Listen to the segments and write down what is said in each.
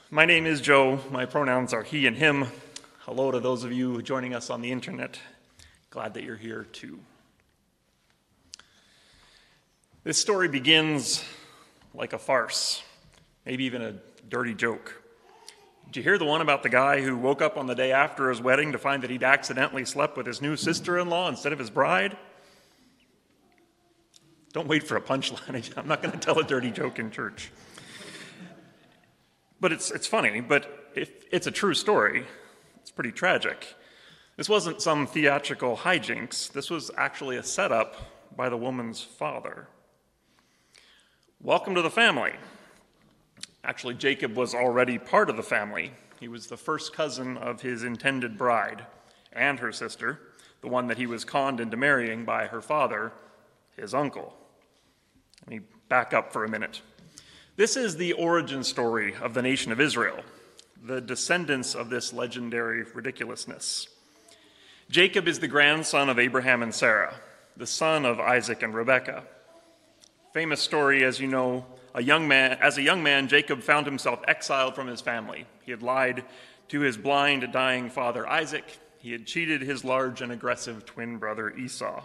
My name is Joe. My pronouns are he and him. Hello to those of you joining us on the internet. Glad that you're here too. This story begins like a farce, maybe even a dirty joke. Did you hear the one about the guy who woke up on the day after his wedding to find that he'd accidentally slept with his new sister-in-law instead of his bride? Don't wait for a punchline. I'm not going to tell a dirty joke in church. But it's funny, but if it's a true story, it's pretty tragic. This wasn't some theatrical hijinks. This was actually a setup by the woman's father. Welcome to the family. Actually, Jacob was already part of the family. He was the first cousin of his intended bride and her sister, the one that he was conned into marrying by her father, his uncle. Let me back up for a minute. This is the origin story of the nation of Israel, the descendants of this legendary ridiculousness. Jacob is the grandson of Abraham and Sarah, the son of Isaac and Rebekah. Famous story, as you know, as a young man, Jacob found himself exiled from his family. He had lied to his blind, dying father Isaac. He had cheated his large and aggressive twin brother Esau.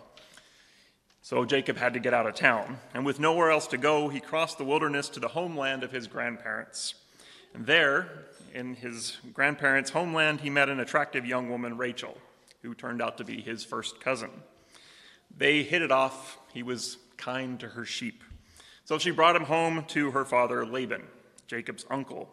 So Jacob had to get out of town, and with nowhere else to go, he crossed the wilderness to the homeland of his grandparents. And there, in his grandparents' homeland, he met an attractive young woman, Rachel, who turned out to be his first cousin. They hit it off. He was kind to her sheep. So she brought him home to her father, Laban, Jacob's uncle.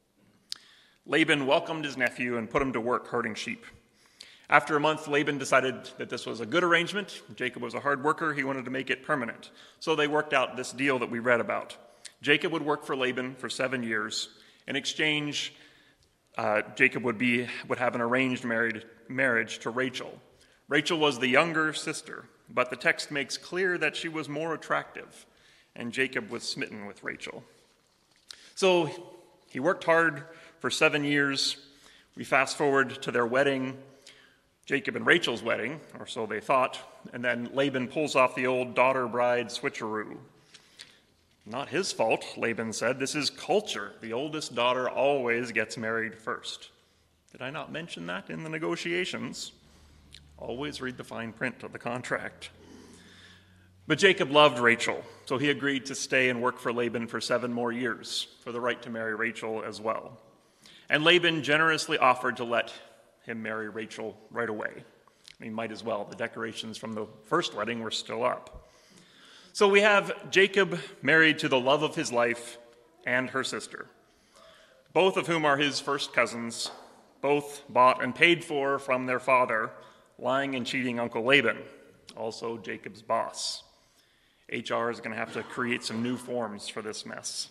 Laban welcomed his nephew and put him to work herding sheep. After a month, Laban decided that this was a good arrangement. Jacob was a hard worker. He wanted to make it permanent. So they worked out this deal that we read about. Jacob would work for Laban for 7 years. In exchange, Jacob would have an arranged marriage to Rachel. Rachel was the younger sister, but the text makes clear that she was more attractive, and Jacob was smitten with Rachel. So he worked hard for 7 years. We fast forward to their wedding, Jacob and Rachel's wedding, or so they thought, and then Laban pulls off the old daughter-bride switcheroo. Not his fault, Laban said. This is culture. The oldest daughter always gets married first. Did I not mention that in the negotiations? Always read the fine print of the contract. But Jacob loved Rachel, so he agreed to stay and work for Laban for 7 more years for the right to marry Rachel as well. And Laban generously offered to let him marry Rachel right away. I mean, might as well. The decorations from the first wedding were still up. So we have Jacob married to the love of his life and her sister, both of whom are his first cousins, both bought and paid for from their father, lying and cheating Uncle Laban, also Jacob's boss. HR is going to have to create some new forms for this mess.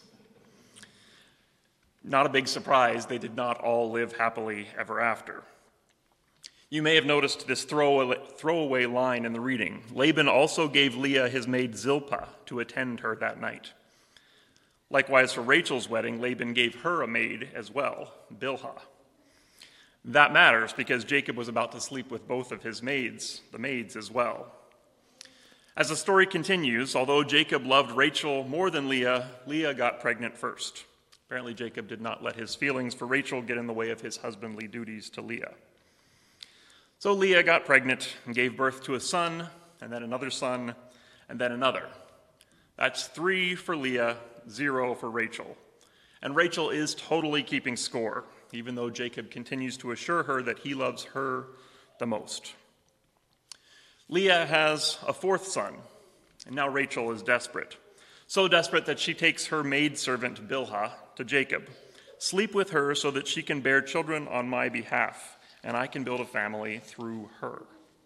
Not a big surprise, they did not all live happily ever after. You may have noticed this throwaway line in the reading. Laban also gave Leah his maid Zilpah to attend her that night. Likewise, for Rachel's wedding, Laban gave her a maid as well, Bilhah. That matters because Jacob was about to sleep with both of his maids, the maids as well. As the story continues, although Jacob loved Rachel more than Leah, Leah got pregnant first. Apparently, Jacob did not let his feelings for Rachel get in the way of his husbandly duties to Leah. So Leah got pregnant and gave birth to a son, and then another son, and then another. That's 3 for Leah, 0 for Rachel. And Rachel is totally keeping score, even though Jacob continues to assure her that he loves her the most. Leah has a 4th son, and now Rachel is desperate. So desperate that she takes her maidservant Bilhah to Jacob. Sleep with her so that she can bear children on my behalf, and I can build a family through her.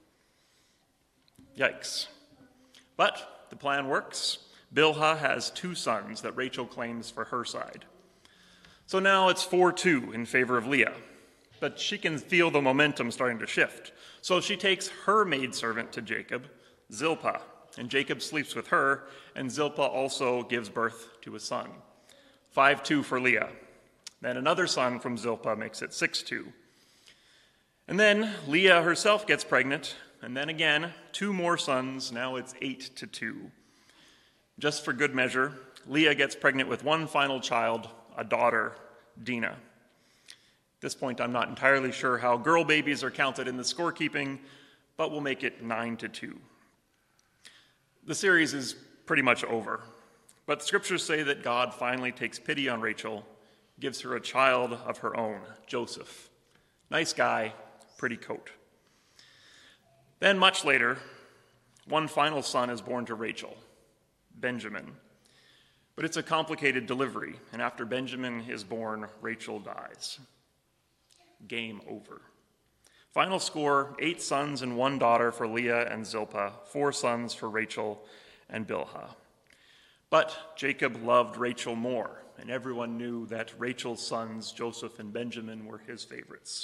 Yikes. But the plan works. Bilhah has 2 sons that Rachel claims for her side. So now it's 4-2 in favor of Leah, but she can feel the momentum starting to shift. So she takes her maidservant to Jacob, Zilpah, and Jacob sleeps with her, and Zilpah also gives birth to a son. 5-2 for Leah. Then another son from Zilpah makes it 6-2. And then Leah herself gets pregnant, and then again, 2 more sons. Now it's 8-2. Just for good measure, Leah gets pregnant with one final child, a daughter, Dinah. At this point, I'm not entirely sure how girl babies are counted in the scorekeeping, but we'll make it 9-2. The series is pretty much over, but the scriptures say that God finally takes pity on Rachel, gives her a child of her own, Joseph. Nice guy, pretty coat. Then much later, one final son is born to Rachel, Benjamin. But it's a complicated delivery, and after Benjamin is born, Rachel dies. Game over. Final score, 8 sons and 1 daughter for Leah and Zilpah, 4 sons for Rachel and Bilhah. But Jacob loved Rachel more, and everyone knew that Rachel's sons, Joseph and Benjamin, were his favorites.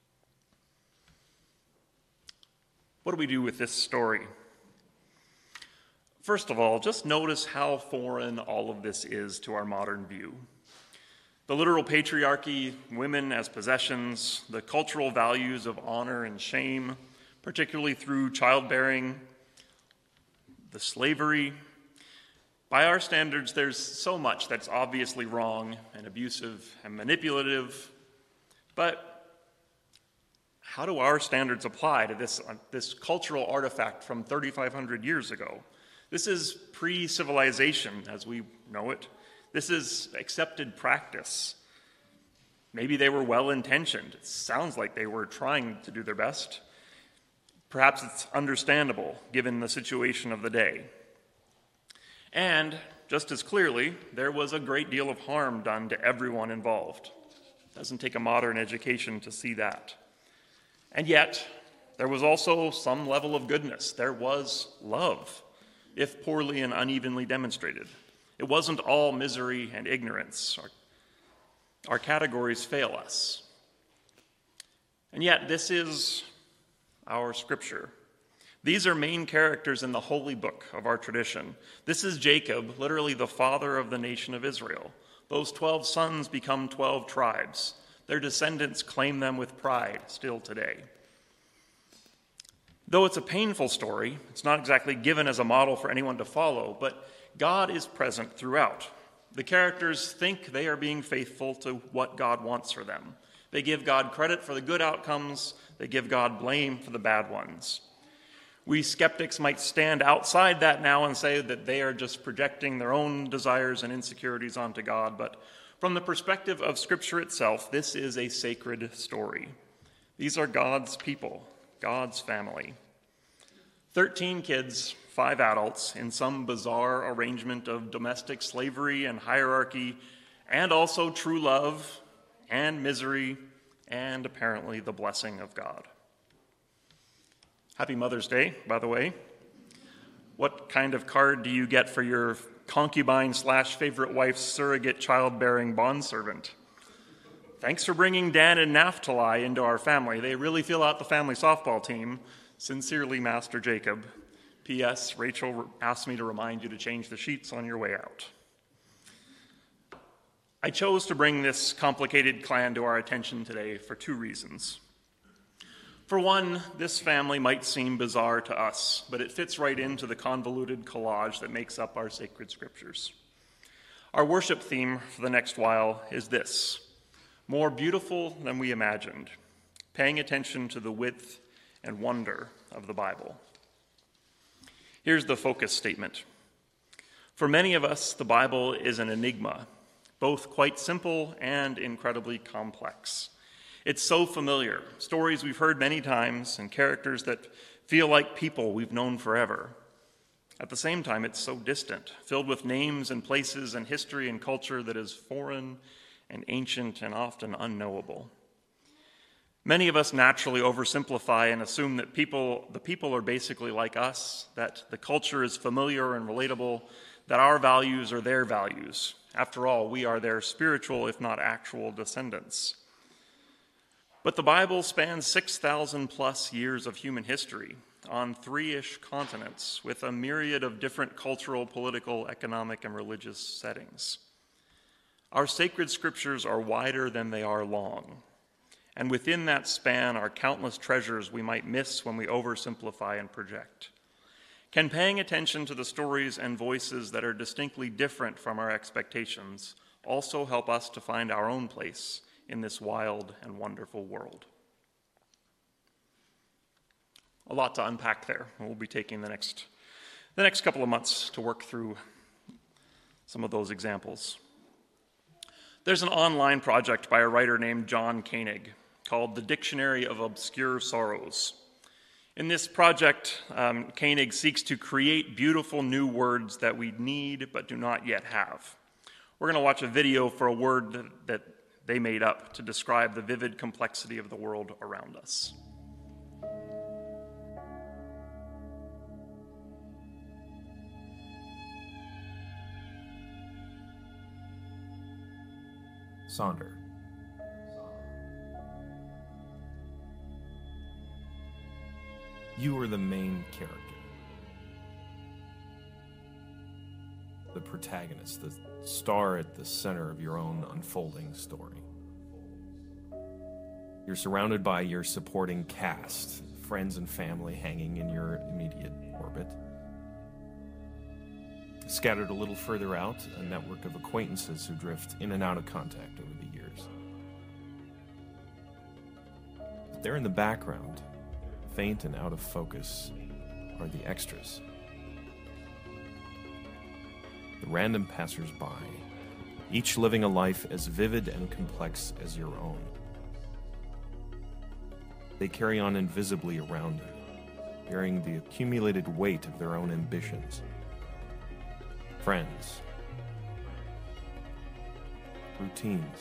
What do we do with this story? First of all, just notice how foreign all of this is to our modern view. The literal patriarchy, women as possessions, the cultural values of honor and shame, particularly through childbearing, the slavery. By our standards, there's so much that's obviously wrong and abusive and manipulative, but how do our standards apply to this cultural artifact from 3,500 years ago? This is pre-civilization as we know it. This is accepted practice. Maybe they were well-intentioned. It sounds like they were trying to do their best. Perhaps it's understandable given the situation of the day. And just as clearly, there was a great deal of harm done to everyone involved. It doesn't take a modern education to see that. And yet, there was also some level of goodness. There was love, if poorly and unevenly demonstrated. It wasn't all misery and ignorance. Our categories fail us. And yet, this is our scripture. These are main characters in the holy book of our tradition. This is Jacob, literally the father of the nation of Israel. Those 12 sons become 12 tribes. Their descendants claim them with pride still today. Though it's a painful story, it's not exactly given as a model for anyone to follow, but God is present throughout. The characters think they are being faithful to what God wants for them. They give God credit for the good outcomes. They give God blame for the bad ones. We skeptics might stand outside that now and say that they are just projecting their own desires and insecurities onto God, but from the perspective of Scripture itself, this is a sacred story. These are God's people, God's family. 13 kids, 5 adults, in some bizarre arrangement of domestic slavery and hierarchy, and also true love and misery, and apparently the blessing of God. Happy Mother's Day, by the way. What kind of card do you get for your concubine/favorite wife's surrogate childbearing bondservant? Thanks for bringing Dan and Naphtali into our family. They really fill out the family softball team. Sincerely, Master Jacob. P.S. Rachel asked me to remind you to change the sheets on your way out. I chose to bring this complicated clan to our attention today for 2 reasons. For one, this family might seem bizarre to us, but it fits right into the convoluted collage that makes up our sacred scriptures. Our worship theme for the next while is this: more beautiful than we imagined, paying attention to the width and wonder of the Bible. Here's the focus statement. For many of us, the Bible is an enigma, both quite simple and incredibly complex. It's so familiar, stories we've heard many times and characters that feel like people we've known forever. At the same time, it's so distant, filled with names and places and history and culture that is foreign and ancient and often unknowable. Many of us naturally oversimplify and assume that the people are basically like us, that the culture is familiar and relatable, that our values are their values. After all, we are their spiritual, if not actual, descendants. But the Bible spans 6,000 plus years of human history on 3-ish continents with a myriad of different cultural, political, economic, and religious settings. Our sacred scriptures are wider than they are long, and within that span are countless treasures we might miss when we oversimplify and project. Can paying attention to the stories and voices that are distinctly different from our expectations also help us to find our own place in this wild and wonderful world. A lot to unpack there. We'll be taking the next couple of months to work through some of those examples. There's an online project by a writer named John Koenig called The Dictionary of Obscure Sorrows. In this project, Koenig seeks to create beautiful new words that we need but do not yet have. We're going to watch a video for a word that they made up to describe the vivid complexity of the world around us. Sonder. You are the main character. The protagonist, the star at the center of your own unfolding story. You're surrounded by your supporting cast, friends and family hanging in your immediate orbit. Scattered a little further out, a network of acquaintances who drift in and out of contact over the years. But there in the background, faint and out of focus, are the extras. The random passers-by, each living a life as vivid and complex as your own. They carry on invisibly around you, bearing the accumulated weight of their own ambitions. Friends, routines,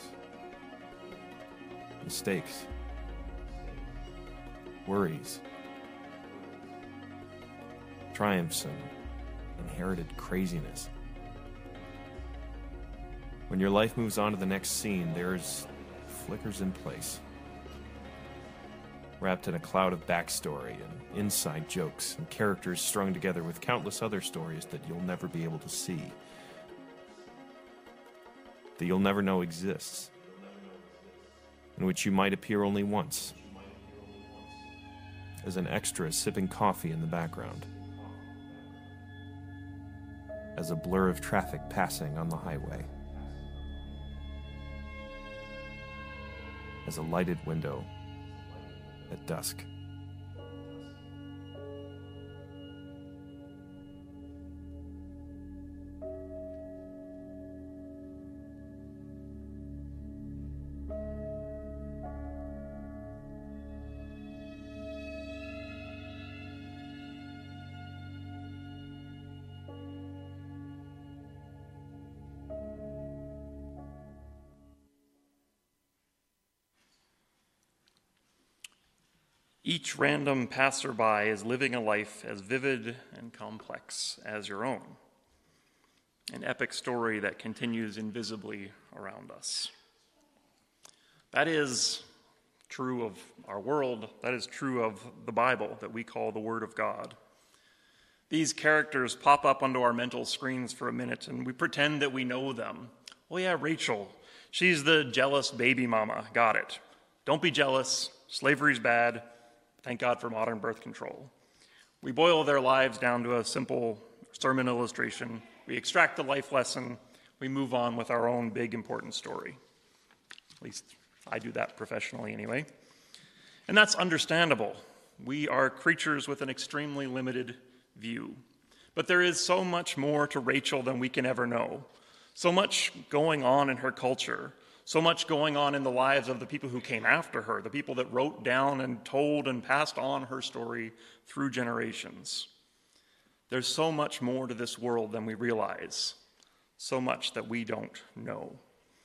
mistakes, worries, triumphs, and inherited craziness. When your life moves on to the next scene, there's flickers in place, wrapped in a cloud of backstory and inside jokes and characters strung together with countless other stories that you'll never be able to see, that you'll never know exists, in which you might appear only once, as an extra sipping coffee in the background, as a blur of traffic passing on the highway, as a lighted window at dusk. Each random passerby is living a life as vivid and complex as your own, an epic story that continues invisibly around us. That is true of our world. That is true of the Bible that we call the Word of God. These characters pop up onto our mental screens for a minute, and we pretend that we know them. Oh yeah, Rachel. She's the jealous baby mama. Got it. Don't be jealous. Slavery's bad. Thank God for modern birth control. We boil their lives down to a simple sermon illustration. We extract the life lesson. We move on with our own big, important story. At least I do that professionally anyway. And that's understandable. We are creatures with an extremely limited view. But there is so much more to Rachel than we can ever know. So much going on in her culture. So much going on in the lives of the people who came after her, the people that wrote down and told and passed on her story through generations. There's so much more to this world than we realize, so much that we don't know.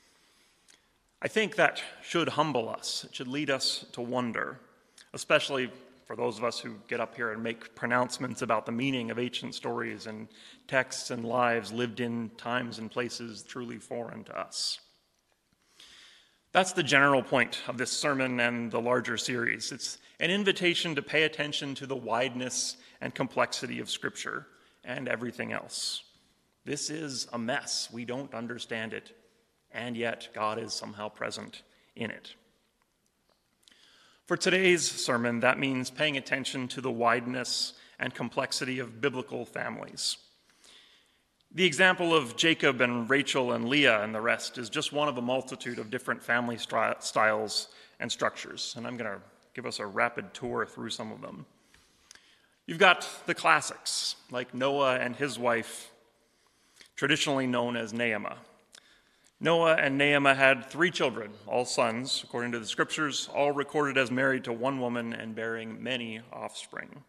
I think that should humble us. It should lead us to wonder, especially for those of us who get up here and make pronouncements about the meaning of ancient stories and texts and lives lived in times and places truly foreign to us. That's the general point of this sermon and the larger series. It's an invitation to pay attention to the wideness and complexity of Scripture and everything else. This is a mess. We don't understand it, and yet God is somehow present in it. For today's sermon, that means paying attention to the wideness and complexity of biblical families. The example of Jacob and Rachel and Leah and the rest is just one of a multitude of different family styles and structures, and I'm going to give us a rapid tour through some of them. You've got the classics, like Noah and his wife, traditionally known as Naamah. Noah and Naamah had 3 children, all sons, according to the scriptures, all recorded as married to one woman and bearing many offspring.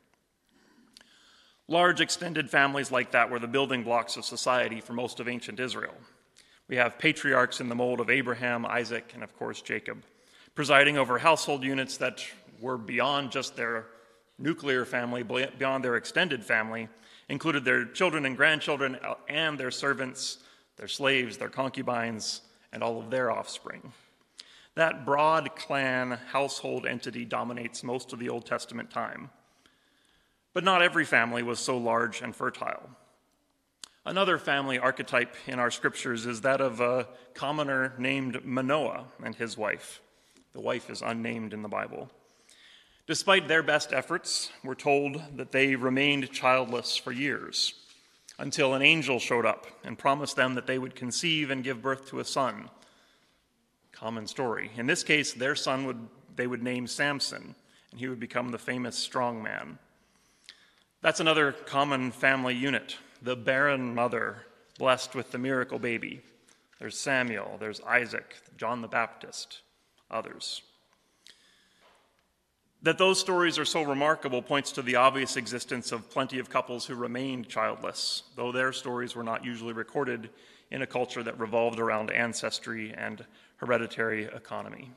Large extended families like that were the building blocks of society for most of ancient Israel. We have patriarchs in the mold of Abraham, Isaac, and of course Jacob, presiding over household units that were beyond just their nuclear family, beyond their extended family, included their children and grandchildren and their servants, their slaves, their concubines, and all of their offspring. That broad clan household entity dominates most of the Old Testament time. But not every family was so large and fertile. Another family archetype in our scriptures is that of a commoner named Manoah and his wife. The wife is unnamed in the Bible. Despite their best efforts, we're told that they remained childless for years until an angel showed up and promised them that they would conceive and give birth to a son. Common story. In this case, their son they would name Samson, and he would become the famous strong man. That's another common family unit, the barren mother blessed with the miracle baby. There's Samuel, there's Isaac, John the Baptist, others. That those stories are so remarkable points to the obvious existence of plenty of couples who remained childless, though their stories were not usually recorded in a culture that revolved around ancestry and hereditary economy.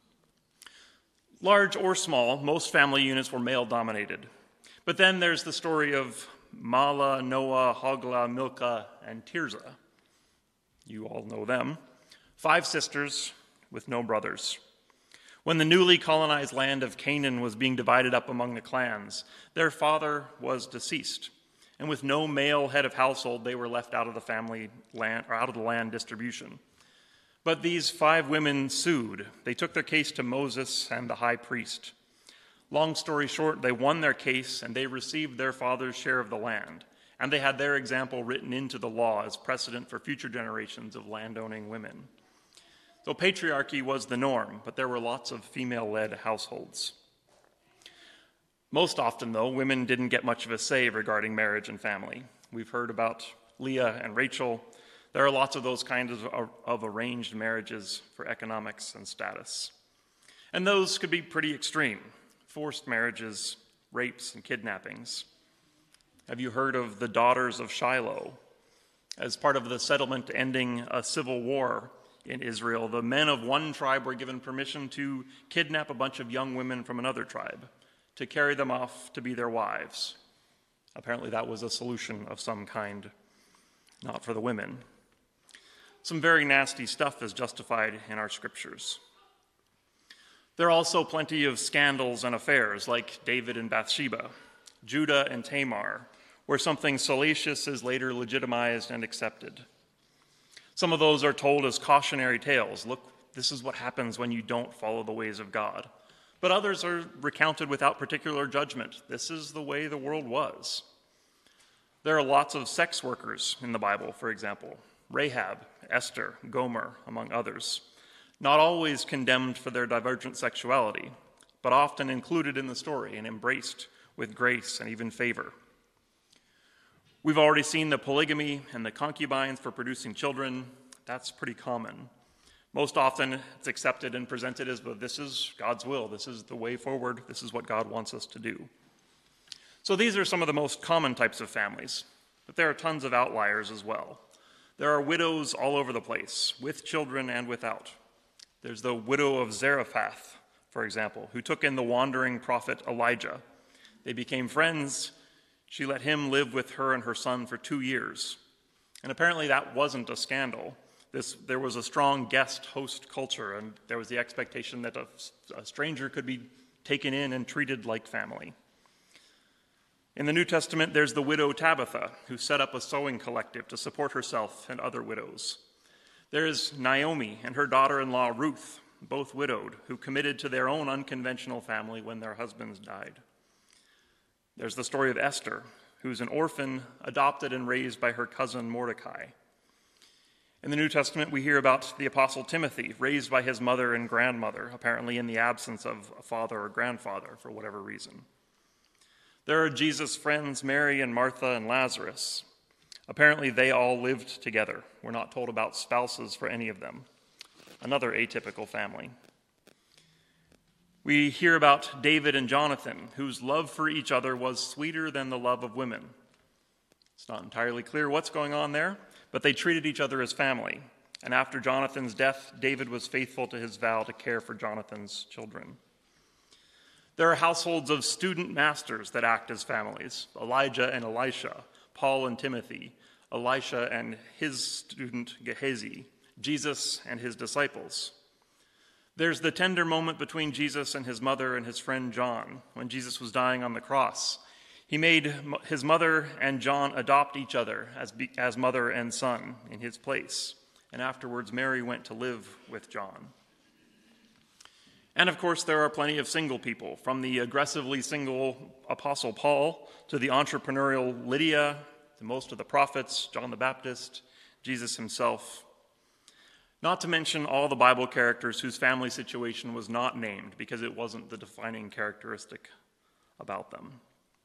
Large or small, most family units were male-dominated. But then there's the story of Mahlah, Noah, Hoglah, Milcah, and Tirzah. You all know them. 5 sisters with no brothers. When the newly colonized land of Canaan was being divided up among the clans, their father was deceased, and with no male head of household, they were left out of the family land or out of the land distribution. But these 5 women sued. They took their case to Moses and the high priest. Long story short, they won their case and they received their father's share of the land, and they had their example written into the law as precedent for future generations of landowning women. So patriarchy was the norm, but there were lots of female-led households. Most often, though, women didn't get much of a say regarding marriage and family. We've heard about Leah and Rachel. There are lots of those kinds of arranged marriages for economics and status. And those could be pretty extreme. Forced marriages, rapes, and kidnappings. Have you heard of the daughters of Shiloh? As part of the settlement ending a civil war in Israel, the men of one tribe were given permission to kidnap a bunch of young women from another tribe, to carry them off to be their wives. Apparently that was a solution of some kind, not for the women. Some very nasty stuff is justified in our scriptures. There are also plenty of scandals and affairs, like David and Bathsheba, Judah and Tamar, where something salacious is later legitimized and accepted. Some of those are told as cautionary tales. Look, this is what happens when you don't follow the ways of God. But others are recounted without particular judgment. This is the way the world was. There are lots of sex workers in the Bible, for example. Rahab, Esther, Gomer, among others. Not always condemned for their divergent sexuality, but often included in the story and embraced with grace and even favor. We've already seen the polygamy and the concubines for producing children. That's pretty common. Most often it's accepted and presented as, well, this is God's will, this is the way forward, this is what God wants us to do. So these are some of the most common types of families, but there are tons of outliers as well. There are widows all over the place, with children and without. There's the widow of Zarephath, for example, who took in the wandering prophet Elijah. They became friends. She let him live with her and her son for 2 years. And apparently that wasn't a scandal. There was a strong guest-host culture, and there was the expectation that a stranger could be taken in and treated like family. In the New Testament, there's the widow Tabitha, who set up a sewing collective to support herself and other widows. There's Naomi and her daughter-in-law Ruth, both widowed, who committed to their own unconventional family when their husbands died. There's the story of Esther, who's an orphan adopted and raised by her cousin Mordecai. In the New Testament, we hear about the Apostle Timothy, raised by his mother and grandmother, apparently in the absence of a father or grandfather for whatever reason. There are Jesus' friends, Mary and Martha and Lazarus. Apparently, they all lived together. We're not told about spouses for any of them. Another atypical family. We hear about David and Jonathan, whose love for each other was sweeter than the love of women. It's not entirely clear what's going on there, but they treated each other as family. And after Jonathan's death, David was faithful to his vow to care for Jonathan's children. There are households of student masters that act as families: Elijah and Elisha, Paul and Timothy, Elisha and his student Gehazi, Jesus and his disciples. There's the tender moment between Jesus and his mother and his friend John when Jesus was dying on the cross. He made his mother and John adopt each other as mother and son in his place. And afterwards, Mary went to live with John. And of course, there are plenty of single people, from the aggressively single Apostle Paul to the entrepreneurial Lydia, to most of the prophets, John the Baptist, Jesus himself. Not to mention all the Bible characters whose family situation was not named because it wasn't the defining characteristic about them.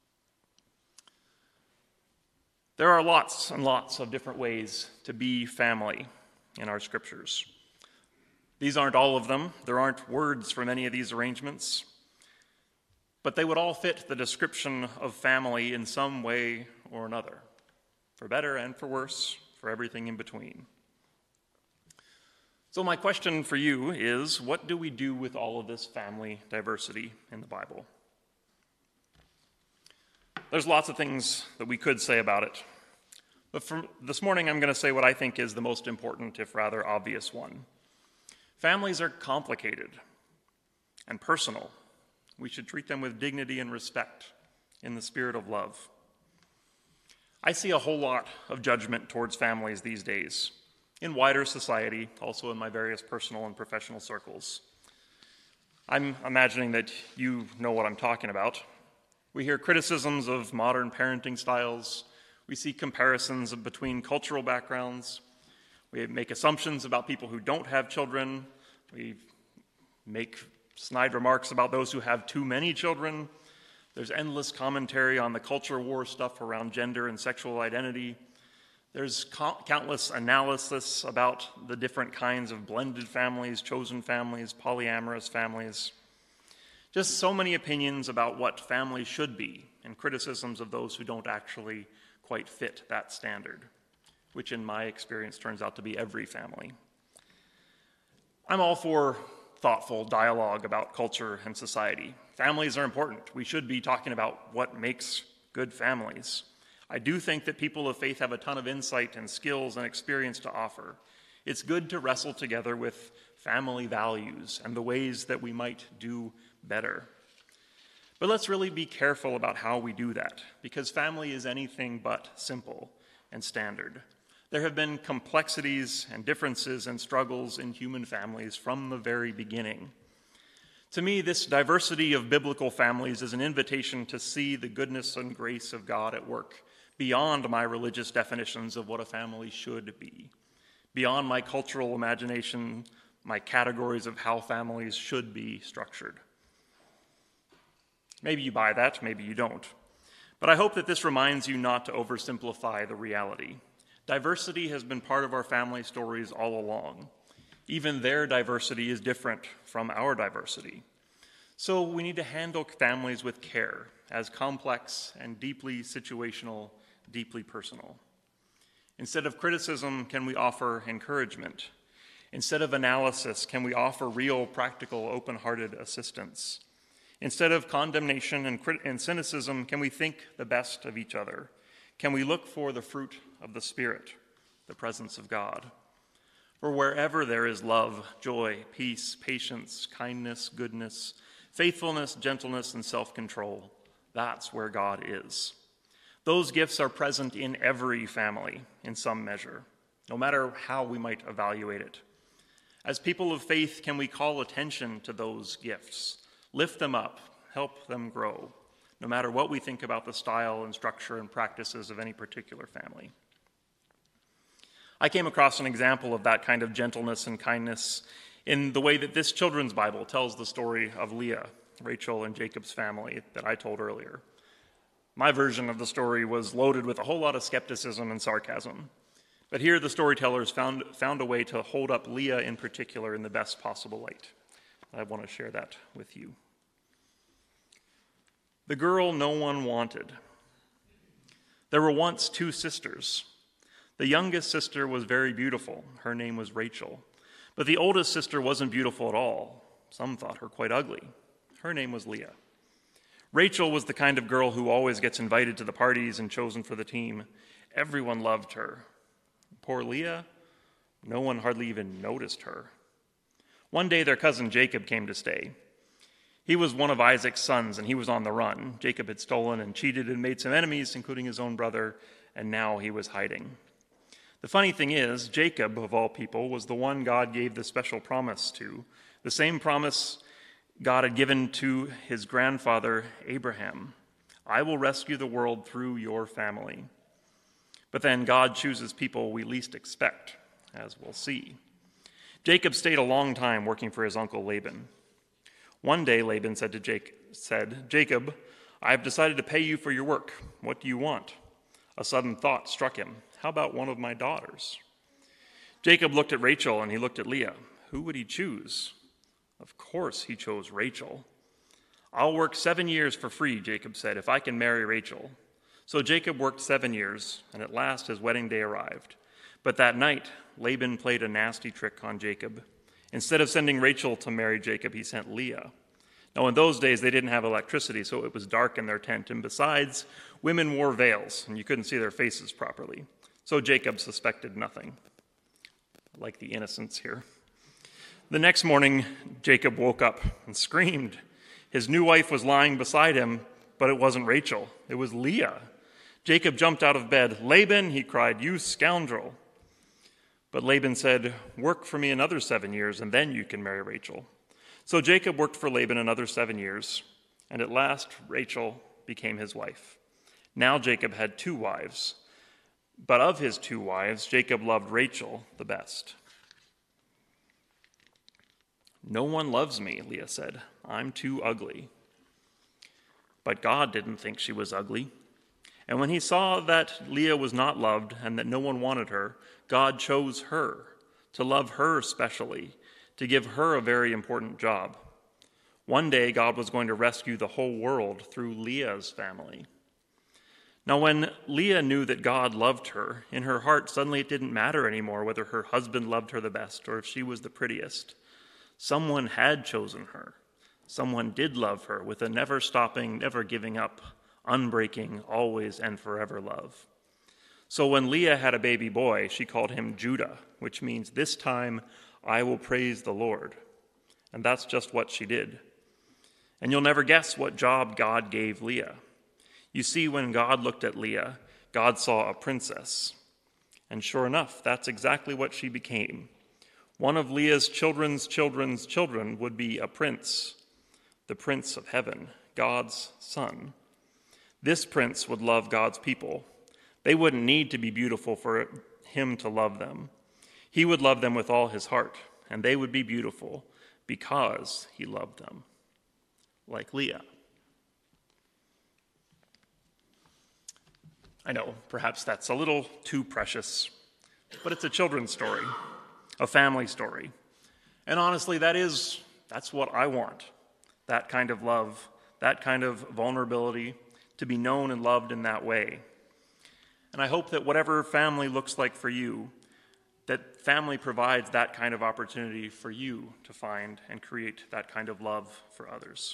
There are lots and lots of different ways to be family in our scriptures. These aren't all of them. There aren't words for many of these arrangements. But they would all fit the description of family in some way or another, for better and for worse, for everything in between. So my question for you is, what do we do with all of this family diversity in the Bible? There's lots of things that we could say about it. But for this morning, I'm going to say what I think is the most important, if rather obvious one. Families are complicated and personal. We should treat them with dignity and respect in the spirit of love. I see a whole lot of judgment towards families these days, in wider society, also in my various personal and professional circles. I'm imagining that you know what I'm talking about. We hear criticisms of modern parenting styles. We see comparisons between cultural backgrounds. We make assumptions about people who don't have children. We make snide remarks about those who have too many children. There's endless commentary on the culture war stuff around gender and sexual identity. There's countless analysis about the different kinds of blended families, chosen families, polyamorous families. Just so many opinions about what family should be, and criticisms of those who don't actually quite fit that standard, which in my experience turns out to be every family. I'm all for thoughtful dialogue about culture and society. Families are important. We should be talking about what makes good families. I do think that people of faith have a ton of insight and skills and experience to offer. It's good to wrestle together with family values and the ways that we might do better. But let's really be careful about how we do that, because family is anything but simple and standard. There have been complexities and differences and struggles in human families from the very beginning. To me, this diversity of biblical families is an invitation to see the goodness and grace of God at work beyond my religious definitions of what a family should be, beyond my cultural imagination, my categories of how families should be structured. Maybe you buy that, maybe you don't. But I hope that this reminds you not to oversimplify the reality. Diversity has been part of our family stories all along. Even their diversity is different from our diversity. So we need to handle families with care, as complex and deeply situational, deeply personal. Instead of criticism, can we offer encouragement? Instead of analysis, can we offer real, practical, open-hearted assistance? Instead of condemnation and cynicism, can we think the best of each other? Can we look for the fruit of the Spirit, the presence of God? For wherever there is love, joy, peace, patience, kindness, goodness, faithfulness, gentleness, and self-control, that's where God is. Those gifts are present in every family in some measure, no matter how we might evaluate it. As people of faith, can we call attention to those gifts, lift them up, help them grow, no matter what we think about the style and structure and practices of any particular family. I came across an example of that kind of gentleness and kindness in the way that this children's Bible tells the story of Leah, Rachel, and Jacob's family that I told earlier. My version of the story was loaded with a whole lot of skepticism and sarcasm. But here the storytellers found a way to hold up Leah in particular in the best possible light. I want to share that with you. The girl no one wanted. There were once two sisters. The youngest sister was very beautiful. Her name was Rachel. But the oldest sister wasn't beautiful at all. Some thought her quite ugly. Her name was Leah. Rachel was the kind of girl who always gets invited to the parties and chosen for the team. Everyone loved her. Poor Leah, no one hardly even noticed her. One day their cousin Jacob came to stay. He was one of Isaac's sons, and he was on the run. Jacob had stolen and cheated and made some enemies, including his own brother, and now he was hiding. The funny thing is, Jacob, of all people, was the one God gave the special promise to, the same promise God had given to his grandfather Abraham. I will rescue the world through your family. But then God chooses people we least expect, as we'll see. Jacob stayed a long time working for his uncle Laban. One day Laban said to Jacob, I have decided to pay you for your work. What do you want? A sudden thought struck him. How about one of my daughters? Jacob looked at Rachel and he looked at Leah. Who would he choose? Of course he chose Rachel. I'll work 7 years for free, Jacob said, if I can marry Rachel. So Jacob worked 7 years, and at last his wedding day arrived. But that night, Laban played a nasty trick on Jacob. Instead of sending Rachel to marry Jacob, he sent Leah. Now, in those days, they didn't have electricity, so it was dark in their tent. And besides, women wore veils, and you couldn't see their faces properly. So Jacob suspected nothing. I like the innocence here. The next morning, Jacob woke up and screamed. His new wife was lying beside him, but it wasn't Rachel. It was Leah. Jacob jumped out of bed. Laban, he cried, you scoundrel. But Laban said, work for me another 7 years, and then you can marry Rachel. So Jacob worked for Laban another 7 years, and at last Rachel became his wife. Now Jacob had 2 wives, but of his 2 wives, Jacob loved Rachel the best. No one loves me, Leah said. I'm too ugly. But God didn't think she was ugly. And when he saw that Leah was not loved and that no one wanted her, God chose her, to love her specially, to give her a very important job. One day, God was going to rescue the whole world through Leah's family. Now, when Leah knew that God loved her, in her heart, suddenly it didn't matter anymore whether her husband loved her the best or if she was the prettiest. Someone had chosen her. Someone did love her with a never-stopping, never-giving up, unbreaking, always and forever love. So when Leah had a baby boy, she called him Judah, which means, this time I will praise the Lord. And that's just what she did. And you'll never guess what job God gave Leah. You see, when God looked at Leah, God saw a princess. And sure enough, that's exactly what she became. One of Leah's children's children's children would be a prince, the Prince of Heaven, God's son. This prince would love God's people. They wouldn't need to be beautiful for him to love them. He would love them with all his heart, and they would be beautiful because he loved them, like Leah. I know, perhaps that's a little too precious, but it's a children's story, a family story. And honestly, that's what I want, that kind of love, that kind of vulnerability, to be known and loved in that way. And I hope that whatever family looks like for you, that family provides that kind of opportunity for you to find and create that kind of love for others.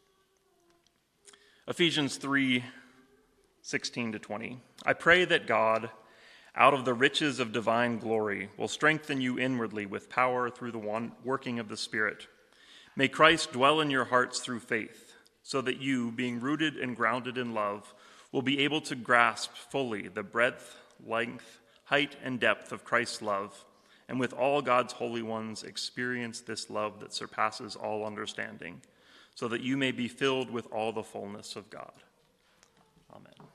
Ephesians 3:16-20. I pray that God, out of the riches of divine glory, will strengthen you inwardly with power through the working of the Spirit. May Christ dwell in your hearts through faith, so that you, being rooted and grounded in love, will be able to grasp fully the breadth, length, height, and depth of Christ's love, and with all God's holy ones experience this love that surpasses all understanding, so that you may be filled with all the fullness of God. Amen.